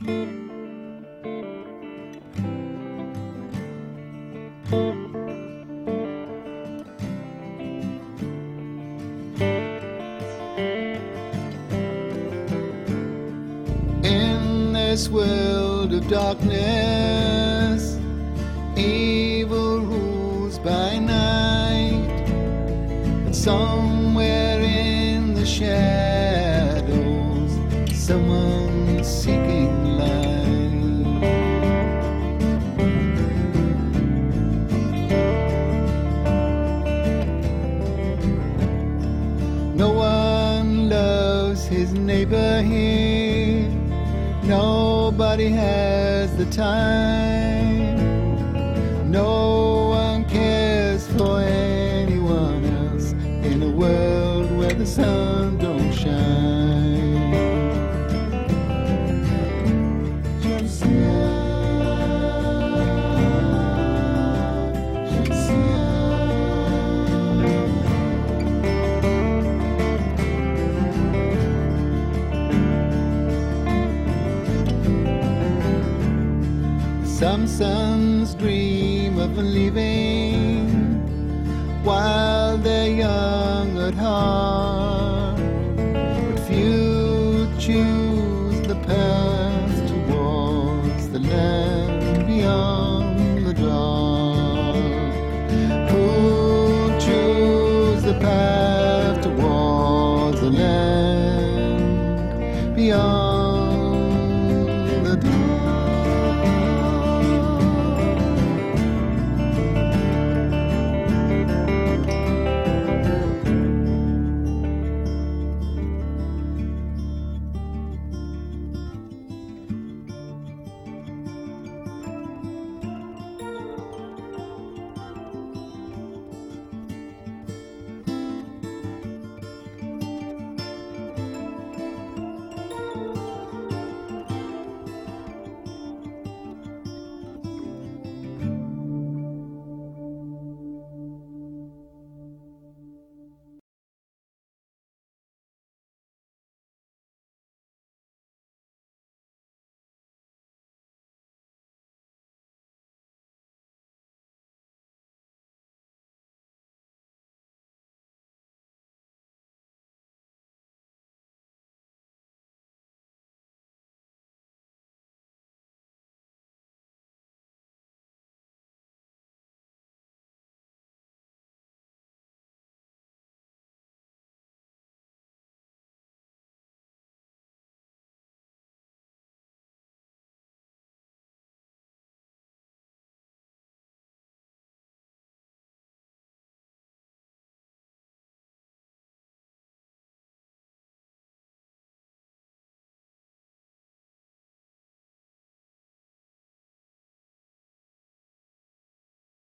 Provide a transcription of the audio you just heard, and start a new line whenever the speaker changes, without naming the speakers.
In this world of darkness, evil rules by night, and somewhere in the shadows, someone's seeking light. No one loves his neighbor here. Nobody has the time. No one cares for anyone else in a world where the sun don't shine. Some sons dream of leaving while they're young at heart, but few choose